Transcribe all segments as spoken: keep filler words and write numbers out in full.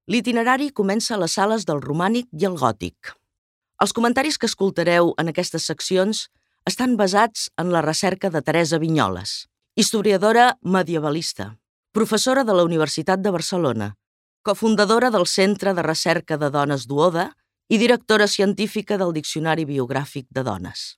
L'itinerari comença a les sales del romànic i el gòtic. Els comentaris que escoltareu en aquestes seccions estan basats en la recerca de Teresa Vinyoles, historiadora medievalista, professora de la Universitat de Barcelona, cofundadora del Centre de Recerca de Dones Duoda i directora científica del Diccionari Biogràfic de Dones.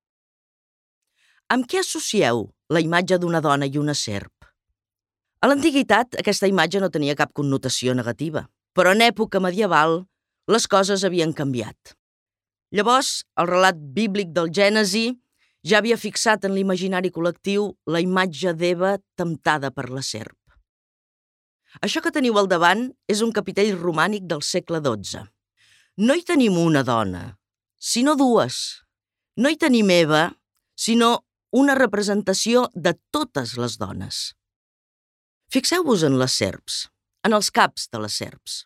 Amb què associeu la imatge d'una dona i una serp? A l'antiguitat, aquesta imatge no tenia cap connotació negativa, però en època medieval les coses havien canviat. Llavors, el relat bíblic del Gènesi ja havia fixat en l'imaginari col·lectiu la imatge d'Eva temptada per la serp. Això que teniu al davant és un capitell romànic del segle dotze. No hi tenim una dona, sinó dues. No hi tenim Eva, sinó una representació de totes les dones. Fixeu-vos en les serps, en els caps de les serps.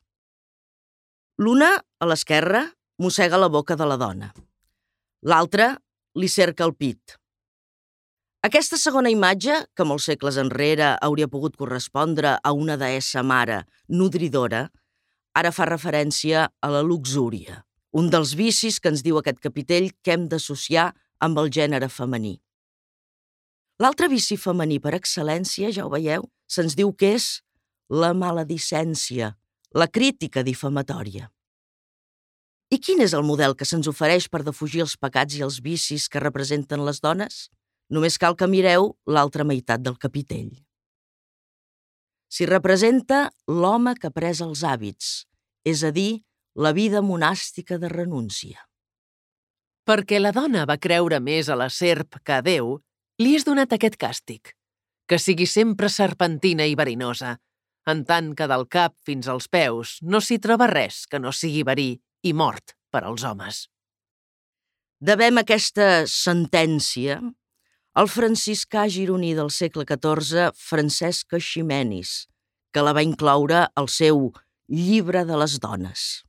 L'una, a l'esquerra, mossega la boca de la dona. L'altra li cerca el pit. Aquesta segona imatge, que molts segles enrere hauria pogut correspondre a una deessa mare nodridora, ara fa referència a la luxúria, un dels vicis que ens diu aquest capitell que hem d'associar amb el gènere femení. L'altre vici femení per excel·lència, ja ho veieu, se'ns diu que és la maledicència, la crítica difamatòria. I quin és el model que se'ns ofereix per defugir els pecats i els vicis que representen les dones? Només cal que mireu l'altra meitat del capitell. S'hi representa l'home que ha pres els hàbits, és a dir, la vida monàstica de renúncia. Perquè la dona va creure més a la serp que a Déu, li és donat aquest càstig, que sigui sempre serpentina i verinosa, en tant que del cap fins als peus no s'hi troba res que no sigui verí i mort per als homes. Devem aquesta sentència al franciscà gironí del segle catorze, Francesc Eiximenis, que la va incloure al seu Llibre de les dones.